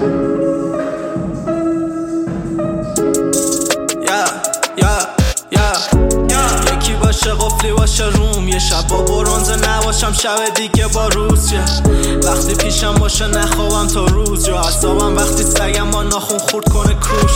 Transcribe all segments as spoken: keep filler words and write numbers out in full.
یکی باشه قفلی باشه روم، یه شب با برونز نباشم شب دیگه با روز. وقتی پیشم باشه نخوابم تا روز، یا اعصابم وقتی سگم با ناخون خورد کنه کروش.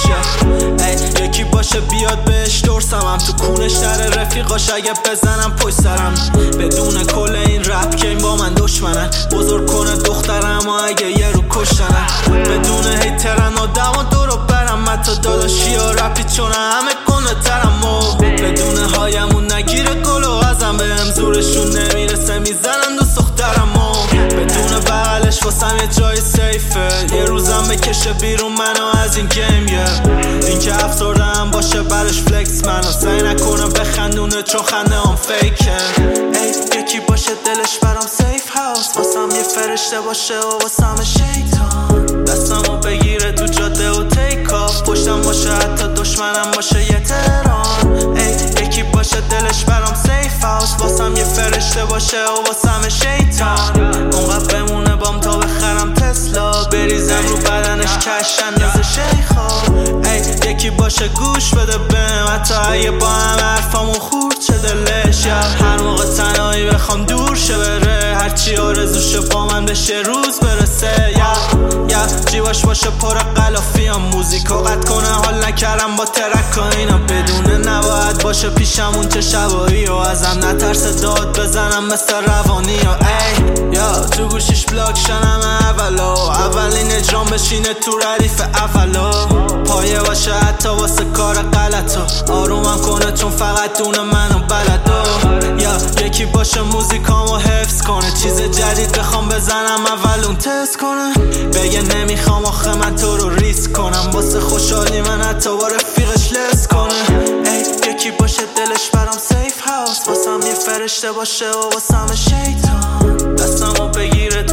ای یکی باشه بیاد بهش درسمم تو کونش در رفیقاش اگه بزنم پشت سرم، بدون کل این رپ که این با من دشمنن، بزرگ کنه دخترم و اگه یه رو کشتنن، بدون هیترن آدم و دورو برم، حتی داداشی و رپی چونه همه کنه ترم و بدون هایمون نگیره گل و ازم بهم زورشون نمیرسه میزنن دوست دخترم و بدون بغلش واسم یه جای سیفه، یه روزم بکشه بیرون منو از این گیم. یه این که افسردم باشه برش فلکس منو سعی نکنه بخندونه چون خنده هم فیکه. ای یکی باشه دلش برام سیف هاوس، واسم یه فرشته باشه و واسم شیطان، دستمو بگیره تو جاده و تیک آف، پشتم باشه حتی دشمنم باشه یه تران. ای یکی باشه دلش برام سیف هاوس، واسم یه فرشته باشه و واسم شیطان، اونقدر بمونه بام تا بخرم تسلا، بریزم رو بدنش کش اندازه شیخا. ای یکی باشه گوش بده بهم حتی اگه با هم حرفامون خورد چه دلش، یا هر موقع تنهایی بخوام دور شه بره، هرچی آرزوشه با من بشه روز برسه. یا یا جیباش باشه پر قلافی هم موزیکو قطع کنه، حال نکردم با ترک و اینا، بدونه نباید باشه پیشمون چه شبایی و ازم نترس داد بزنم مثل روانی. و ای یا تو گوشیش بلاک شنم اولو، اولین اجرام بشینه تو ردیف اولو، پایه باشه حتی واسه کار غلطو، آرومم کنه چون فقط دونه منو بلدو. یا یکی باشه موزیکامو حفظ کنه، چیز جدید بخوام بزنم اول اون تست کنه، بگه نمیخوام آخه من تو رو ریسک کنم، واسه خوشحالی من حتی با رفیقش لس کنه. ای یکی باشه دلش برام سیف هاوس، واسم یه فرشته باشه و واسم شیطان، دستمو بگیره